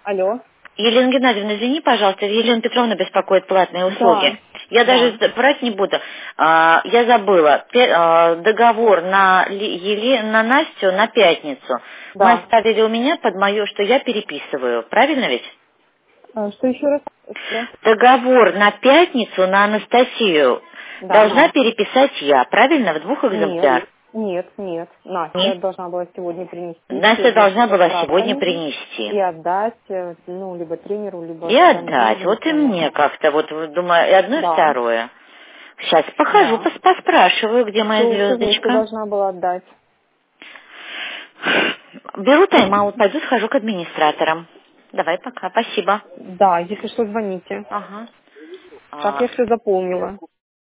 Алло. Елена Геннадьевна, извини, пожалуйста, Елена Петровна беспокоит платные услуги. Я даже брать не буду. Я забыла. Договор на Настю на пятницу. Мы Да. оставили у меня под мое, что я переписываю. Правильно ведь? Что еще раз? Договор на пятницу на Анастасию должна переписать я. Правильно? В 2 экземплярах? Нет. Настя Нет. должна была сегодня принести. Настя должна была сегодня принести. И отдать, либо тренеру, либо... И отдать. Вот и мне как-то, вот думаю, и одно, и второе. Сейчас похожу, поспрашиваю, где моя звездочка. Должна была отдать. Беру тайм-аут, пойду схожу к администраторам. Давай, пока, спасибо. Да, если что, звоните. Ага. Так, я все запомнила.